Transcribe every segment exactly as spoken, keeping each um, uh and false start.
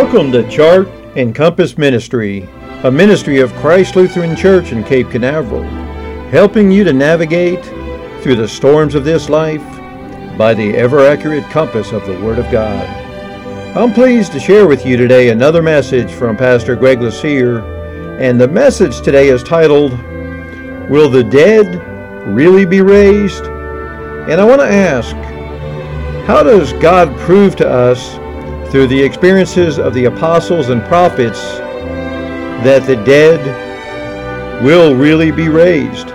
Welcome to Chart and Compass Ministry, a ministry of Christ Lutheran Church in Cape Canaveral, helping you to navigate through the storms of this life by the ever-accurate compass of the Word of God. I'm pleased to share with you today another message from Pastor Greg Lucier, and the message today is titled, Will the Dead Really Be Raised? And I want to ask, how does God prove to us through the experiences of the apostles and prophets that the dead will really be raised?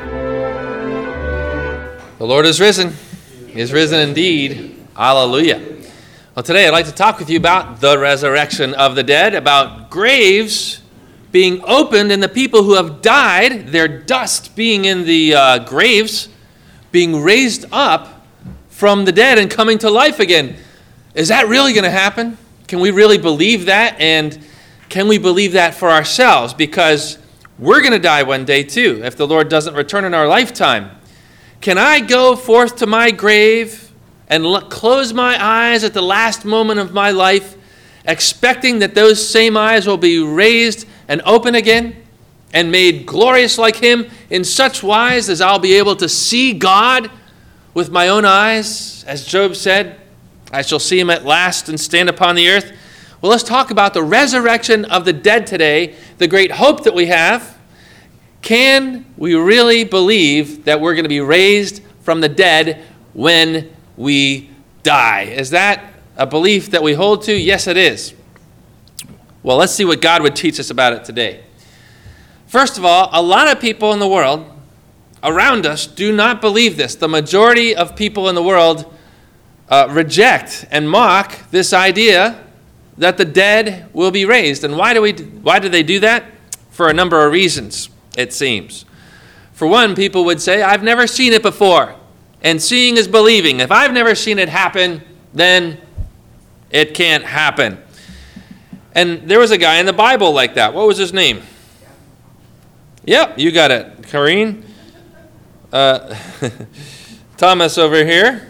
The Lord is risen. He is risen indeed. Hallelujah. Well, today I'd like to talk with you about the resurrection of the dead, about graves being opened and the people who have died, their dust being in the uh, graves, being raised up from the dead and coming to life again. Is that really going to happen? Can we really believe that? And can we believe that for ourselves? Because we're going to die one day too, if the Lord doesn't return in our lifetime. Can I go forth to my grave and l- close my eyes at the last moment of my life, expecting that those same eyes will be raised and open again and made glorious like Him in such wise as I'll be able to see God with my own eyes? As Job said, I shall see Him at last and stand upon the earth. Well, let's talk about the resurrection of the dead today, the great hope that we have. Can we really believe that we're going to be raised from the dead when we die? Is that a belief that we hold to? Yes, it is. Well, let's see what God would teach us about it today. First of all, a lot of people in the world around us do not believe this. The majority of people in the world uh, reject and mock this idea that the dead will be raised. And why do we? Why do they do that? For a number of reasons, it seems. For one, people would say, I've never seen it before. And seeing is believing. If I've never seen it happen, then it can't happen. And there was a guy in the Bible like that. What was his name? Yep, you got it. Kareen. Uh, Thomas over here.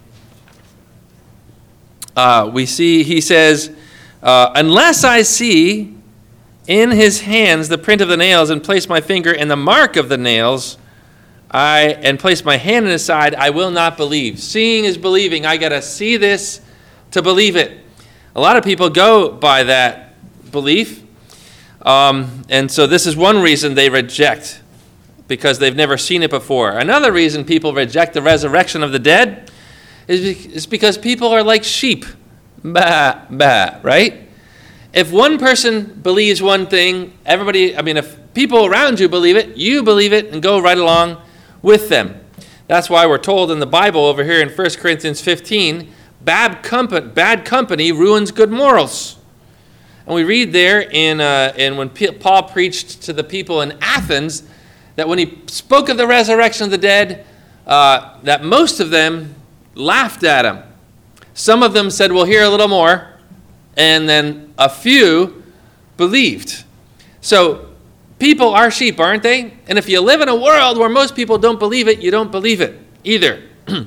Uh, we see, he says, uh, unless I see in his hands the print of the nails and place my finger in the mark of the nails, I and place my hand in his side, I will not believe. Seeing is believing. I got to see this to believe it. A lot of people go by that belief. Um, and so this is one reason they reject, because they've never seen it before. Another reason people reject the resurrection of the dead is, is because people are like sheep. Bah, bah, right? If one person believes one thing, everybody, I mean, if people around you believe it, you believe it and go right along with them. That's why we're told in the Bible over here in First Corinthians fifteen, bad company, bad company ruins good morals. And we read there in, uh, in when P- Paul preached to the people in Athens that when he spoke of the resurrection of the dead, uh, that most of them laughed at him. Some of them said, we'll hear a little more. And then a few believed. So people are sheep, aren't they? And if you live in a world where most people don't believe it, you don't believe it either.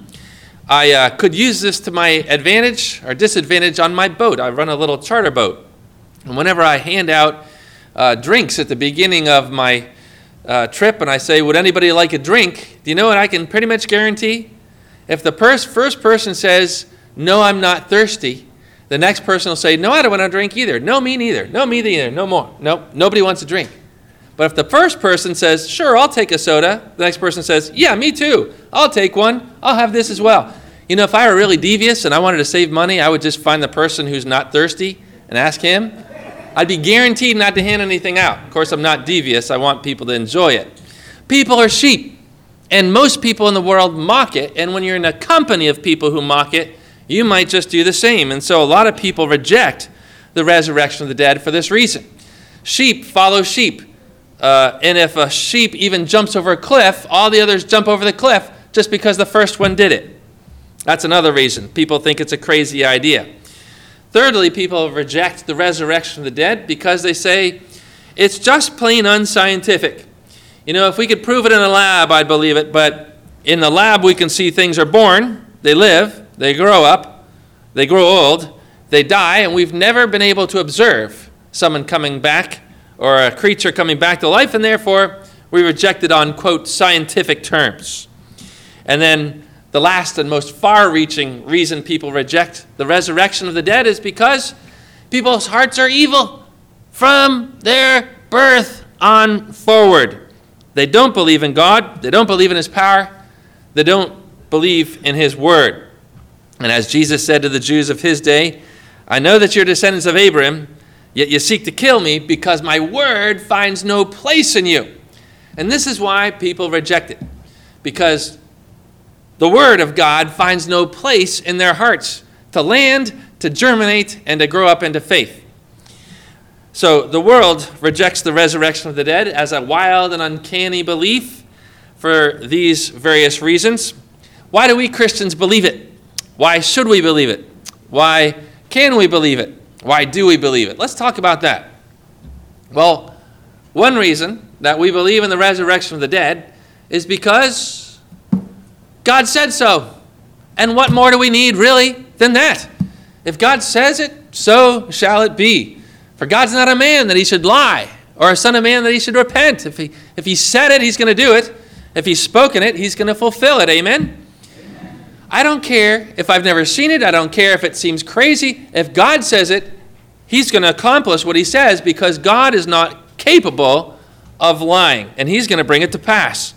I uh, could use this to my advantage or disadvantage on my boat. I run a little charter boat. And whenever I hand out uh, drinks at the beginning of my uh, trip and I say, would anybody like a drink? Do you know what I can pretty much guarantee? If the pers- first person says, no, I'm not thirsty, the next person will say, no, I don't want to drink either. No, me neither. No, me neither. No more. No, nobody wants a drink. But if the first person says, sure, I'll take a soda, the next person says, yeah, me too. I'll take one. I'll have this as well. You know, if I were really devious and I wanted to save money, I would just find the person who's not thirsty and ask him. I'd be guaranteed not to hand anything out. Of course, I'm not devious. I want people to enjoy it. People are sheep. And most people in the world mock it. And when you're in a company of people who mock it, you might just do the same. And so a lot of people reject the resurrection of the dead for this reason. Sheep follow sheep. Uh, and if a sheep even jumps over a cliff, all the others jump over the cliff just because the first one did it. That's another reason. People think it's a crazy idea. Thirdly, people reject the resurrection of the dead because they say it's just plain unscientific. You know, if we could prove it in a lab, I'd believe it, but in the lab we can see things are born, they live, they grow up, they grow old, they die, and we've never been able to observe someone coming back or a creature coming back to life, and therefore we reject it on, quote, scientific terms. And then the last and most far-reaching reason people reject the resurrection of the dead is because people's hearts are evil from their birth on forward. They don't believe in God. They don't believe in his power. They don't believe in his word. And as Jesus said to the Jews of his day, I know that you're descendants of Abraham, yet you seek to kill me because my word finds no place in you. And this is why people reject it, because the word of God finds no place in their hearts to land, to germinate, and to grow up into faith. So the world rejects the resurrection of the dead as a wild and uncanny belief for these various reasons. Why do we Christians believe it? Why should we believe it? Why can we believe it? Why do we believe it? Let's talk about that. Well, one reason that we believe in the resurrection of the dead is because God said so. And what more do we need, really, than that? If God says it, so shall it be. For God's not a man that he should lie, or a son of man that he should repent. If he, if he said it, he's going to do it. If he's spoken it, he's going to fulfill it. Amen? Amen? I don't care if I've never seen it. I don't care if it seems crazy. If God says it, he's going to accomplish what he says, because God is not capable of lying, and he's going to bring it to pass.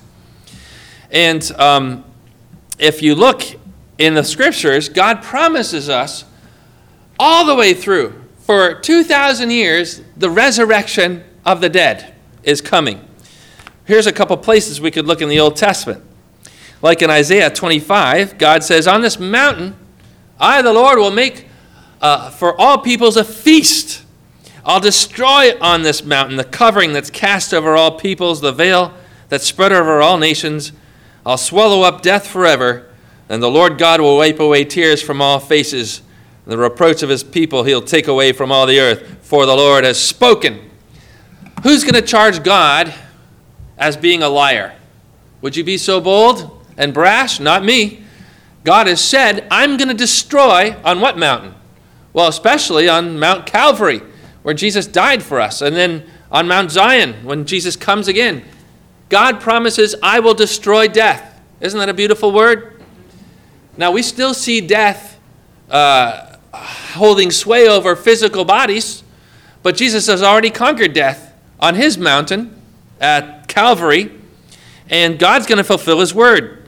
And um, if you look in the scriptures, God promises us all the way through, for two thousand years, the resurrection of the dead is coming. Here's a couple places we could look in the Old Testament. Like in Isaiah twenty-five, God says, on this mountain, I, the Lord, will make uh, for all peoples a feast. I'll destroy on this mountain the covering that's cast over all peoples, the veil that's spread over all nations. I'll swallow up death forever, and the Lord God will wipe away tears from all faces. The reproach of his people he'll take away from all the earth, for the Lord has spoken. Who's going to charge God as being a liar? Would you be so bold and brash? Not me. God has said, I'm going to destroy on what mountain? Well, especially on Mount Calvary, where Jesus died for us, and then on Mount Zion, when Jesus comes again. God promises, I will destroy death. Isn't that a beautiful word? Now, we still see death uh, holding sway over physical bodies, but Jesus has already conquered death on his mountain at Calvary, and God's going to fulfill his word.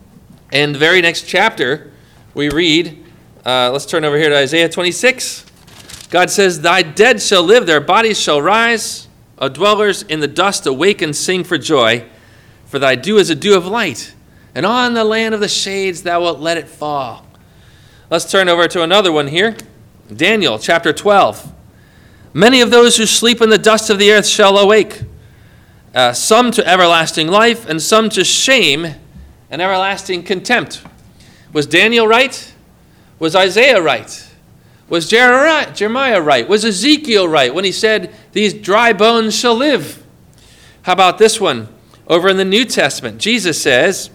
In the very next chapter, we read, uh, let's turn over here to Isaiah twenty-six. God says, thy dead shall live, their bodies shall rise. O dwellers in the dust, awake and sing for joy, for thy dew is a dew of light, and on the land of the shades thou wilt let it fall. Let's turn over to another one here. Daniel chapter twelve. Many of those who sleep in the dust of the earth shall awake, uh, some to everlasting life, and some to shame and everlasting contempt. Was Daniel right? Was Isaiah right? Was Jeremiah right? Was Ezekiel right when he said, these dry bones shall live? How about this one? Over in the New Testament, Jesus says,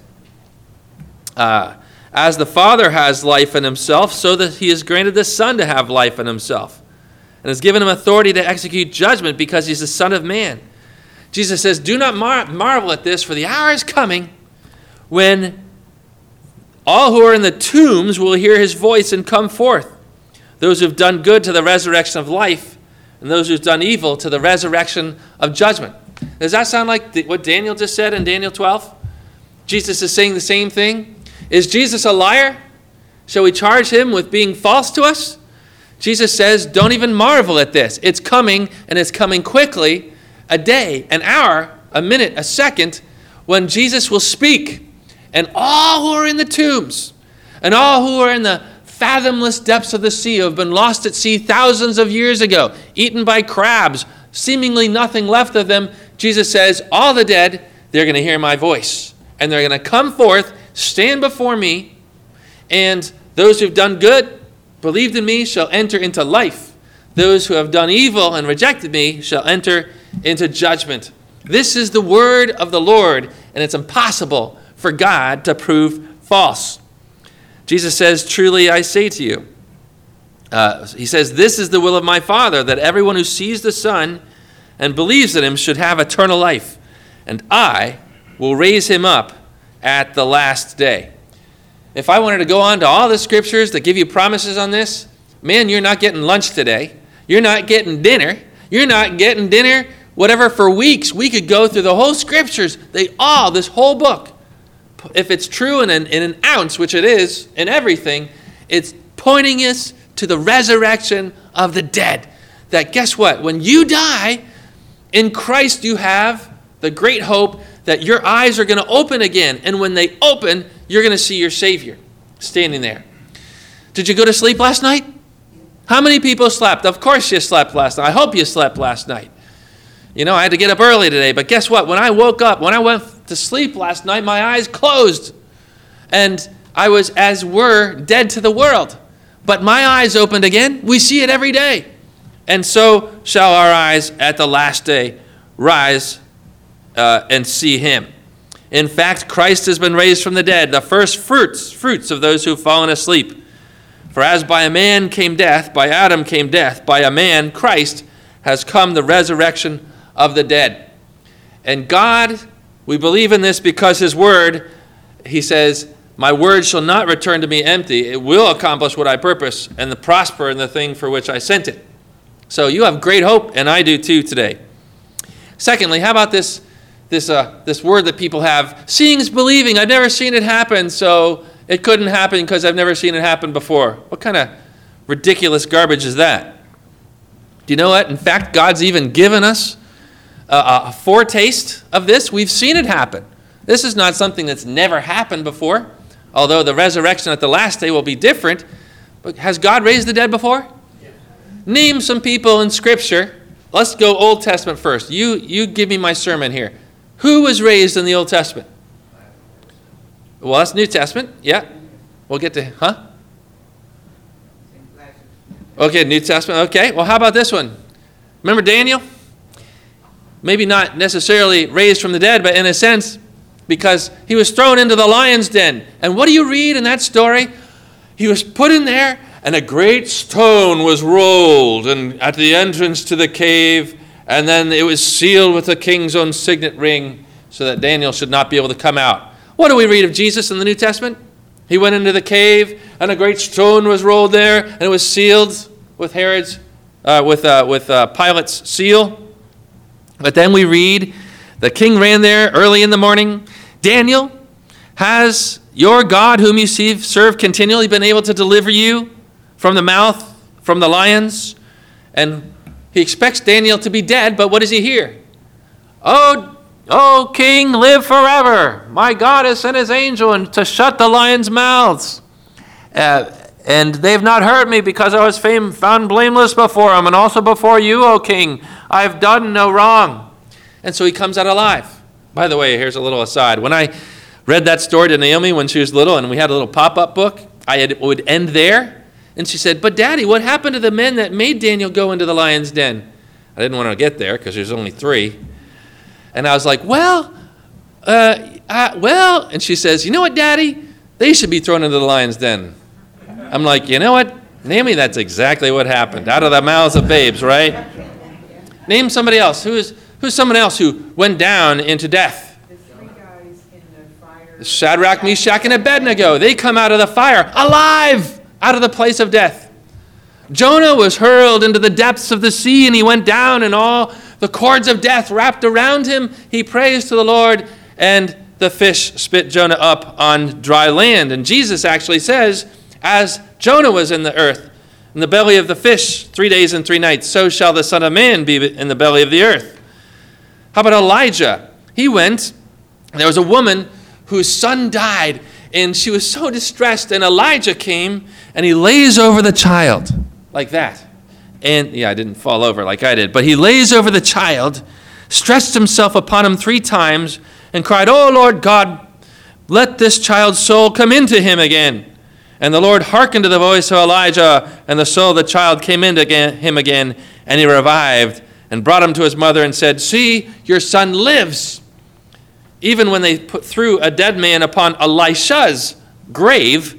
uh, as the Father has life in himself, so that he has granted the Son to have life in himself, and has given him authority to execute judgment because he's the Son of Man. Jesus says, do not mar- marvel at this, for the hour is coming when all who are in the tombs will hear his voice and come forth. Those who've done good to the resurrection of life, and those who've done evil to the resurrection of judgment. Does that sound like what Daniel just said in Daniel twelve? Jesus is saying the same thing. Is Jesus a liar? Shall we charge him with being false to us? Jesus says, don't even marvel at this. It's coming, and it's coming quickly. A day, an hour, a minute, a second, when Jesus will speak, and all who are in the tombs, and all who are in the fathomless depths of the sea, who have been lost at sea thousands of years ago, eaten by crabs, seemingly nothing left of them, Jesus says, all the dead, they're going to hear my voice. And they're going to come forth, stand before me, and those who've done good, believed in me, shall enter into life. Those who have done evil and rejected me shall enter into judgment. This is the word of the Lord, and it's impossible for God to prove false. Jesus says, truly I say to you, Uh, he says, "This is the will of my Father, that everyone who sees the Son and believes in him should have eternal life, and I will raise him up at the last day." If I wanted to go on to all the scriptures that give you promises on this, man, you're not getting lunch today. You're not getting dinner. You're not getting dinner, whatever, for weeks. We could go through the whole scriptures. They all, this whole book. If it's true in an, in an ounce, which it is, in everything, it's pointing us to the resurrection of the dead. That guess what? When you die, in Christ you have the great hope that your eyes are going to open again. And when they open, you're going to see your Savior standing there. Did you go to sleep last night? How many people slept? Of course you slept last night. I hope you slept last night. You know, I had to get up early today, but guess what? When I woke up, when I went to sleep last night, my eyes closed. And I was, as were, dead to the world. But my eyes opened again. We see it every day. And so shall our eyes at the last day rise uh, and see him. In fact, Christ has been raised from the dead, the first fruits, fruits of those who have fallen asleep. For as by a man came death, by Adam came death, by a man, Christ, has come the resurrection of the dead. And God, we believe in this because his word, he says, "My word shall not return to me empty. It will accomplish what I purpose and the prosper in the thing for which I sent it." So you have great hope, and I do too today. Secondly, how about this, this, uh, this word that people have? Seeing is believing. I've never seen it happen, so it couldn't happen because I've never seen it happen before. What kind of ridiculous garbage is that? Do you know what? In fact, God's even given us a, a foretaste of this. We've seen it happen. This is not something that's never happened before, although the resurrection at the last day will be different. But has God raised the dead before? Yeah. Name some people in Scripture. Let's go Old Testament first. You, you give me my sermon here. Who was raised in the Old Testament? Well, that's New Testament. Yeah. We'll get to, huh? Okay, New Testament. Okay. Well, how about this one? Remember Daniel? Maybe not necessarily raised from the dead, but in a sense, because he was thrown into the lion's den. And what do you read in that story? He was put in there, and a great stone was rolled and at the entrance to the cave, and then it was sealed with the king's own signet ring so that Daniel should not be able to come out. What do we read of Jesus in the New Testament? He went into the cave, and a great stone was rolled there, and it was sealed with Herod's, uh, with uh, with uh, Pilate's seal. But then we read, the king ran there early in the morning. Daniel, has your God, whom you serve continually, been able to deliver you from the mouth, from the lions? And he expects Daniel to be dead, but what does he hear? Oh, O king, live forever. My God has sent his angel and to shut the lions' mouths. Uh, and they have not hurt me because I was fame, found blameless before him and also before you, O king. I have done no wrong. And so he comes out alive. By the way, here's a little aside. When I read that story to Naomi when she was little and we had a little pop-up book, I had, would end there. And she said, "But Daddy, what happened to the men that made Daniel go into the lion's den?" I didn't want to get there because there's only three. And I was like, well, uh, uh, well, and she says, "You know what, Daddy? They should be thrown into the lion's den." I'm like, you know what? Naomi, that's exactly what happened. Out of the mouths of babes, right? Name somebody else. Who is who's someone else who went down into death? The three guys in the fire. Shadrach, Meshach, and Abednego. They come out of the fire alive, out of the place of death. Jonah was hurled into the depths of the sea, and he went down, and all the cords of death wrapped around him. He prays to the Lord, and the fish spit Jonah up on dry land. And Jesus actually says, as Jonah was in the earth, in the belly of the fish, three days and three nights, so shall the Son of Man be in the belly of the earth. How about Elijah? He went, there was a woman whose son died, and she was so distressed, and Elijah came, and he lays over the child, like that. And, yeah, I didn't fall over like I did, but he lays over the child, stretched himself upon him three times, and cried, "O Lord God, let this child's soul come into him again." And the Lord hearkened to the voice of Elijah, and the soul of the child came into him again, and he revived, and brought him to his mother, and said, "See, your son lives." Even when they put threw a dead man upon Elisha's grave,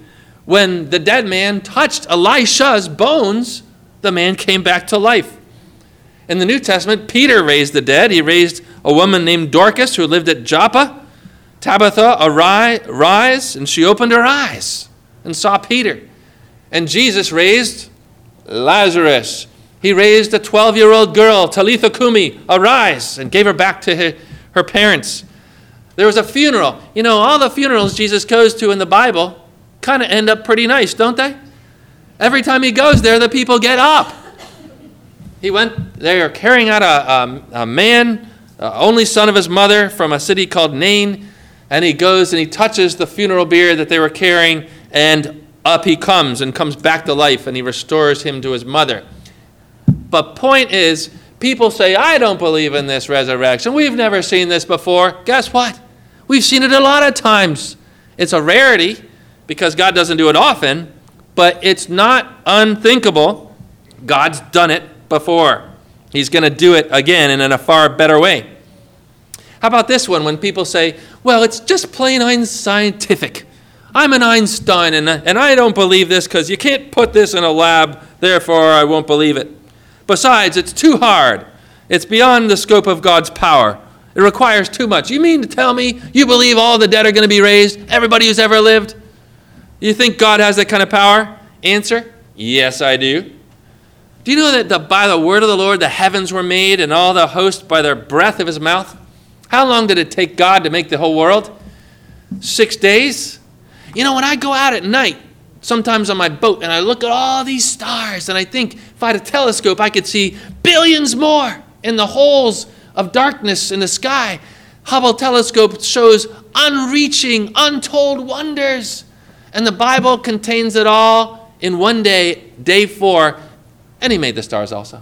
When the dead man touched Elisha's bones, the man came back to life. In the New Testament, Peter raised the dead. He raised a woman named Dorcas who lived at Joppa. Tabitha, arise, and she opened her eyes and saw Peter. And Jesus raised Lazarus. He raised a twelve-year-old girl, Talitha Kumi, arise, and gave her back to her, her parents. There was a funeral. You know, all the funerals Jesus goes to in the Bible kind of end up pretty nice, don't they? Every time he goes there, the people get up. He went, they are carrying out a, a, a man, uh, only son of his mother, from a city called Nain, and he goes and he touches the funeral bier that they were carrying, and up he comes and comes back to life, and he restores him to his mother. But point is, people say, I don't believe in this resurrection. We've never seen this before. Guess what? We've seen it a lot of times. It's a rarity because God doesn't do it often, but it's not unthinkable. God's done it before. He's going to do it again and in a far better way. How about this one when people say, well, it's just plain unscientific. I'm an Einstein and, and I don't believe this because you can't put this in a lab, therefore I won't believe it. Besides, it's too hard. It's beyond the scope of God's power. It requires too much. You mean to tell me you believe all the dead are going to be raised? Everybody who's ever lived? You think God has that kind of power? Answer, yes, I do. Do you know that the, by the word of the Lord the heavens were made and all the host by the breath of his mouth? How long did it take God to make the whole world? Six days? You know, when I go out at night, sometimes on my boat, and I look at all these stars, and I think if I had a telescope, I could see billions more in the holes of darkness in the sky. Hubble telescope shows unreaching, untold wonders. And the Bible contains it all in one day, day four. And he made the stars also.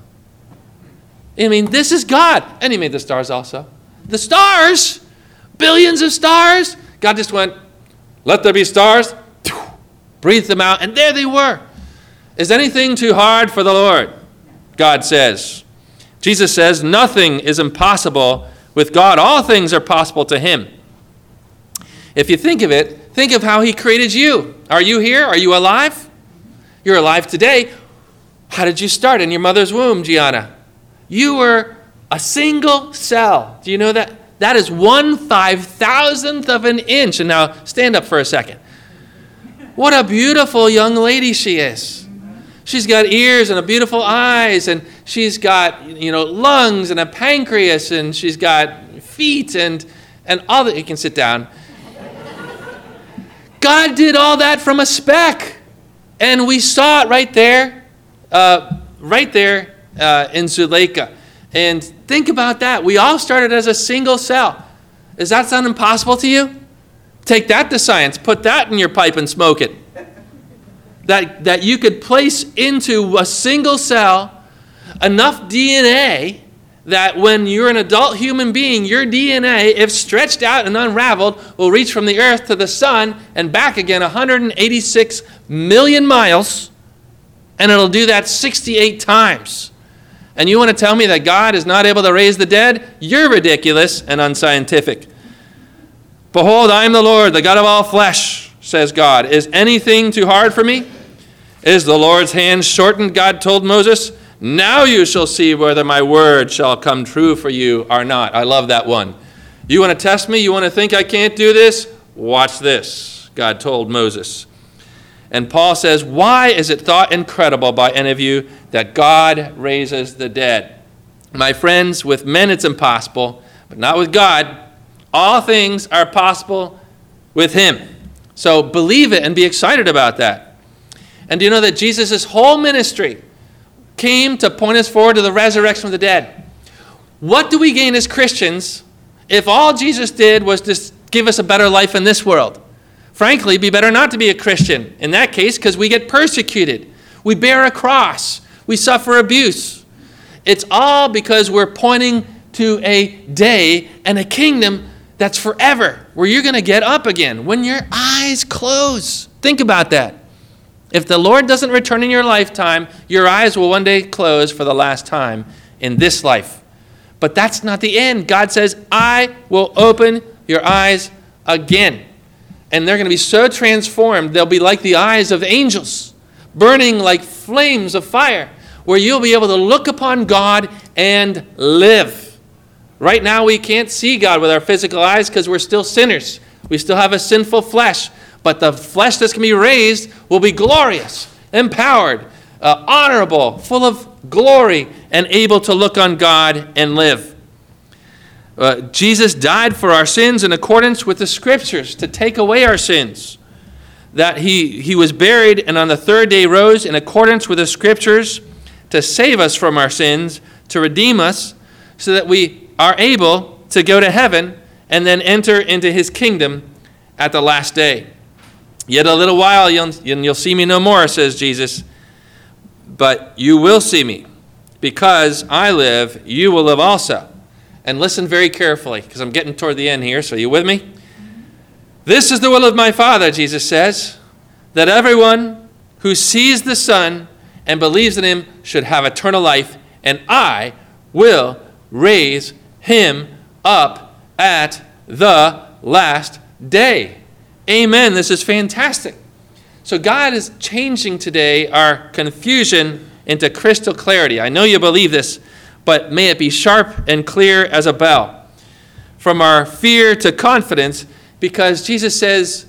I mean, this is God. And he made the stars also. The stars, billions of stars. God just went, let there be stars. Breathed them out, and there they were. Is anything too hard for the Lord? God says. Jesus says, nothing is impossible with God. All things are possible to him. If you think of it, think of how he created you. Are you here? Are you alive? You're alive today. How did you start in your mother's womb, Gianna? You were a single cell. Do you know that? That is one five thousandth of an inch. And now stand up for a second. What a beautiful young lady she is. She's got ears and a beautiful eyes, and she's got, you know, lungs and a pancreas, and she's got feet and and all that. You can sit down. God did all that from a speck, and we saw it right there, uh, right there uh, in Zuleika. And think about that. We all started as a single cell. Does that sound impossible to you? Take that to science. Put that in your pipe and smoke it. That, that you could place into a single cell enough D N A that when you're an adult human being, your D N A, if stretched out and unraveled, will reach from the earth to the sun and back again one hundred eighty-six million miles, and it'll do that sixty-eight times. And you want to tell me that God is not able to raise the dead? You're ridiculous and unscientific. Behold, I am the Lord, the God of all flesh, says God. Is anything too hard for me? Is the Lord's hand shortened? God told Moses. Now you shall see whether my word shall come true for you or not. I love that one. You want to test me? You want to think I can't do this? Watch this, God told Moses. And Paul says, why is it thought incredible by any of you that God raises the dead? My friends, with men it's impossible, but not with God. All things are possible with him. So believe it and be excited about that. And do you know that Jesus' whole ministry came to point us forward to the resurrection of the dead? What do we gain as Christians if all Jesus did was just give us a better life in this world? Frankly, it'd be better not to be a Christian in that case because we get persecuted. We bear a cross. We suffer abuse. It's all because we're pointing to a day and a kingdom that's forever, where you're going to get up again when your eyes close. Think about that. If the Lord doesn't return in your lifetime, your eyes will one day close for the last time in this life. But that's not the end. God says, I will open your eyes again. and they're going to be so transformed, they'll be like the eyes of angels, burning like flames of fire, where you'll be able to look upon God and live. Right now, we can't see God with our physical eyes because we're still sinners. We still have a sinful flesh. But the flesh that's going to be raised will be glorious, empowered, uh, honorable, full of glory, and able to look on God and live. Uh, Jesus died for our sins in accordance with the Scriptures to take away our sins. That he, he was buried and on the third day rose in accordance with the Scriptures to save us from our sins, to redeem us, so that we are able to go to heaven and then enter into his kingdom at the last day. Yet a little while you'll, you'll see me no more, says Jesus, but you will see me. Because I live, you will live also. And listen very carefully, because I'm getting toward the end here, so are you with me? This is the will of my Father, Jesus says, that everyone who sees the Son and believes in him should have eternal life, and I will raise him up at the last day. Amen. This is fantastic. So God is changing today our confusion into crystal clarity. I know you believe this, but may it be sharp and clear as a bell. From our fear to confidence, because Jesus says,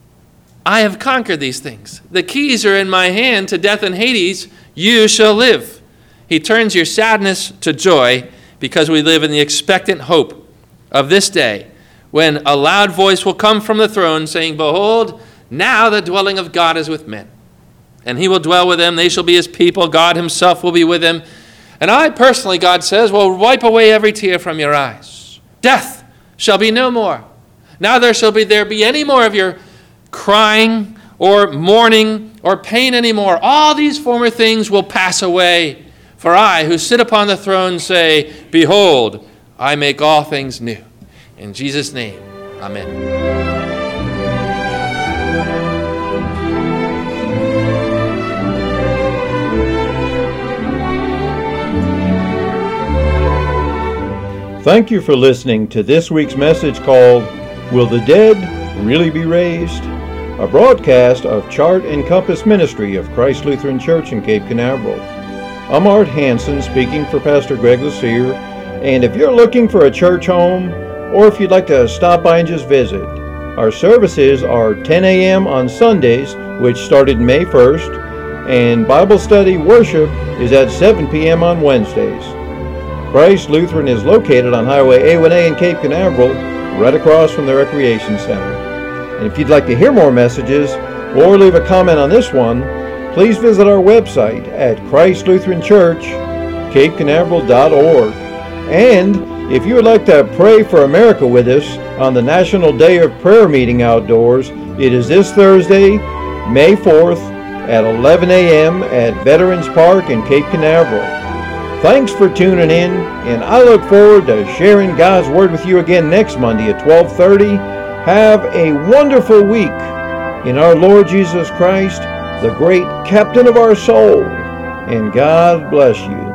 I have conquered these things. The keys are in my hand to death and Hades. You shall live. He turns your sadness to joy because we live in the expectant hope of this day when a loud voice will come from the throne saying, behold, now the dwelling of God is with men. And he will dwell with them. They shall be his people. God himself will be with them. And I personally, God says, will wipe away every tear from your eyes. Death shall be no more. Now there shall be there be any more of your crying or mourning or pain anymore. All these former things will pass away. For I, who sit upon the throne, say, behold, I make all things new. In Jesus' name, amen. Thank you for listening to this week's message called, Will the Dead Really Be Raised? A broadcast of Chart and Compass Ministry of Christ Lutheran Church in Cape Canaveral. I'm Art Hansen speaking for Pastor Greg Lucier, and if you're looking for a church home, or if you'd like to stop by and just visit, our services are ten a.m. on Sundays, which started May first, and Bible study worship is at seven p.m. on Wednesdays. Christ Lutheran is located on Highway A one A in Cape Canaveral, right across from the Recreation Center. And if you'd like to hear more messages or leave a comment on this one, please visit our website at christ lutheran church cape canaveral dot org. And if you would like to pray for America with us on the National Day of Prayer meeting outdoors, it is this Thursday, May fourth at eleven a.m. at Veterans Park in Cape Canaveral. Thanks for tuning in, and I look forward to sharing God's Word with you again next Monday at twelve thirty. Have a wonderful week in our Lord Jesus Christ, the great captain of our soul, and God bless you.